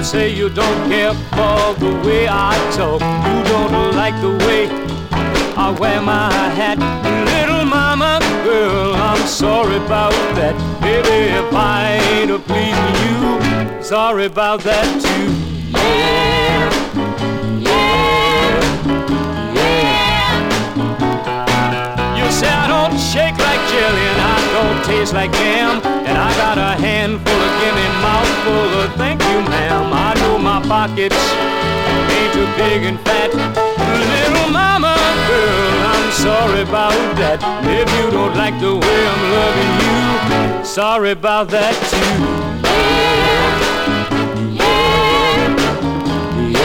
say you don't care for the way I talk. You don't like the way I wear my hat. Little mama girl, I'm sorry about that. Baby, if I ain't a pleasing you, sorry about that too. Yeah, yeah, yeah. You say I don't shake like jelly and I don't taste like jam, and I got a handful of gimme, mouthful of thank you, ma'am. I know my pockets ain't too big and fat. Little mama girl, I'm sorry about that. If you don't like the way I'm loving you, sorry about that too. Yeah, yeah,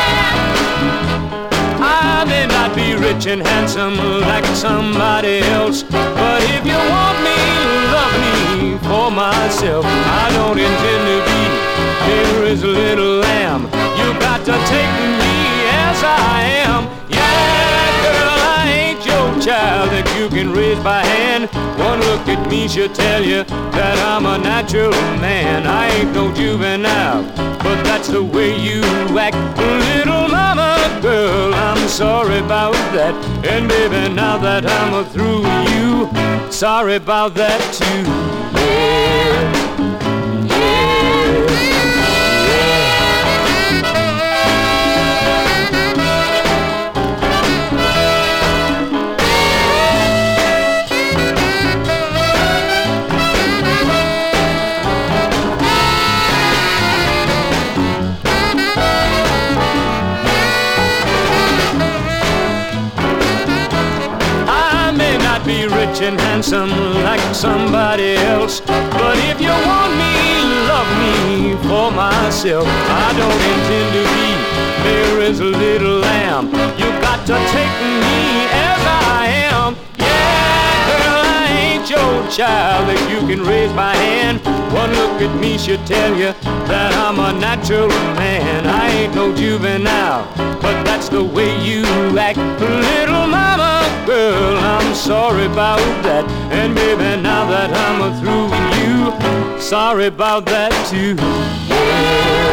yeah. I may not be rich and handsome like somebody else, but if you want me, love me for myself. I don't intend to be Mary's little lamb. You got to take me as I am. Yeah, girl, I ain't your child that you can raise by hand. One look at me should tell you that I'm a natural man. I ain't no juvenile, but that's the way you act. Little mama girl, I'm sorry about that. And baby, now that I'm through with you, sorry about that too. Yeah. Be rich and handsome like somebody else, but if you want me, love me for myself. I don't intend to be Mary's little lamb. You got to take me as I am. Yeah, girl, I ain't your child that you can raise by hand. One look at me should tell you that I'm a natural man. I ain't no juvenile, but that's the way you act. Little mama girl, I'm sorry about that. And baby, now that I'm through with you, sorry about that too. Yeah.